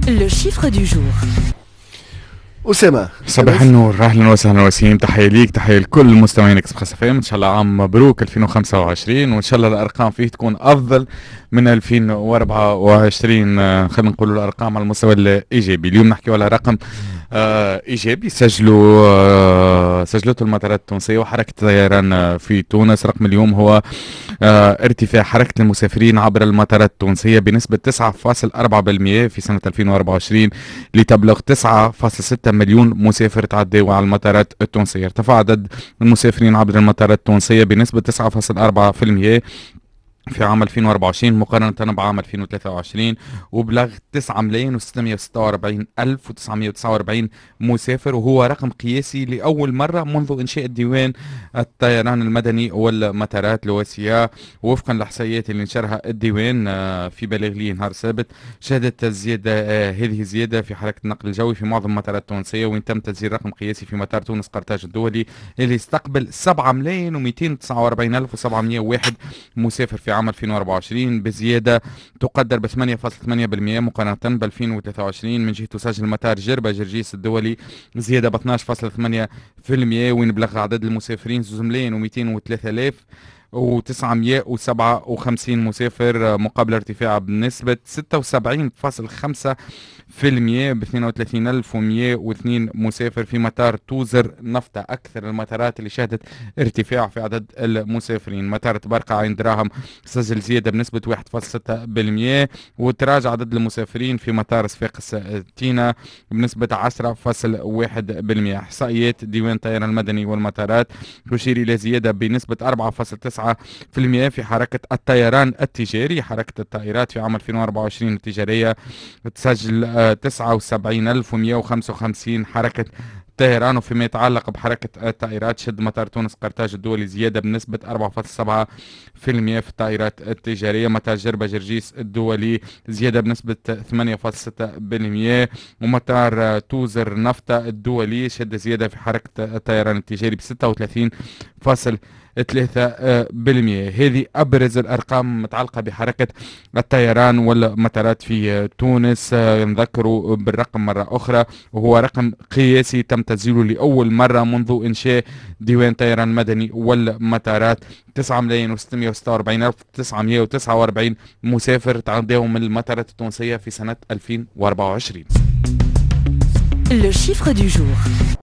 Le chiffre du jour. أسامة، صباح النور، اهلا وسهلا وسيم. تحيه ليك، تحيه لكل مستمعين اكسبريس اف ام. ان شاء الله عام مبروك 2025، وان شاء الله الارقام فيه تكون افضل من 2024. خلينا نقول الارقام على المستوى الايجابي. اليوم نحكي على رقم ايجابي سجلته المطارات التونسيه وحركه الطيران في تونس. رقم اليوم هو ارتفاع حركه المسافرين عبر المطارات التونسيه بنسبه 9.4% في سنه 2024 لتبلغ 9.6 مليون مسافر تعدوا على المطارات التونسيه. ارتفع عدد المسافرين عبر المطارات التونسيه بنسبه 9.4% في عام 2024 مقارنة بعام 2023، وبلغ 9,646,949 مسافر، وهو رقم قياسي لأول مرة منذ إنشاء الديوان الطيران المدني والمطارات الواسية. وفقا للإحصائيات اللي نشرها الديوان في بلاغ لي نهار السبت، شهدت الزيادة هذه الزيادة في حركة النقل الجوي في معظم المطارات التونسية، وين تم تسجيل رقم قياسي في مطار تونس قرطاج الدولي اللي استقبل 7,249,701 مسافر في عام 2024 بزيادة تقدر ب 8.8% مقارنة ب 2023. من جهة تسجل مطار جربة جرجيس الدولي زيادة ب 12.8%، وين بلغ عدد المسافرين 2,203,957 مسافر مقابل ارتفاع بنسبة 76.5% ب 32,102 مسافر في مطار توزر نفطة، أكثر المطارات اللي شهدت ارتفاع في عدد المسافرين. مطار تبرقة عين دراهم سجل زيادة بنسبة 1.6%، وتراجع عدد المسافرين في مطار صفاقس تينا بنسبة 10.1%. إحصائيات ديوان الطيران المدني والمطارات تشير إلى زيادة بنسبة 4.9% في حركة الطيران التجاري. حركة الطائرات في عام 2024 التجارية تسجل 79,155 حركة طيران. وفيما يتعلق بحركة الطائرات، شد مطار تونس قرطاج الدولي زيادة بنسبة 4.7% في الطائرات التجارية. مطار جربة جرجيس الدولي زيادة بنسبة 8.6%، ومطار توزر نفطة الدولي شد زيادة في حركة الطيران التجاري ب 36.3%. هذه أبرز الأرقام متعلقة بحركة الطيران والمطارات في تونس. نذكروا بالرقم مرة أخرى، وهو رقم قياسي تم تسجيله لأول مرة منذ إنشاء ديوان الطيران المدني والمطارات. 9,646,949 مسافر تعدوا من المطارات التونسية في سنة 2024. Le chiffre du jour.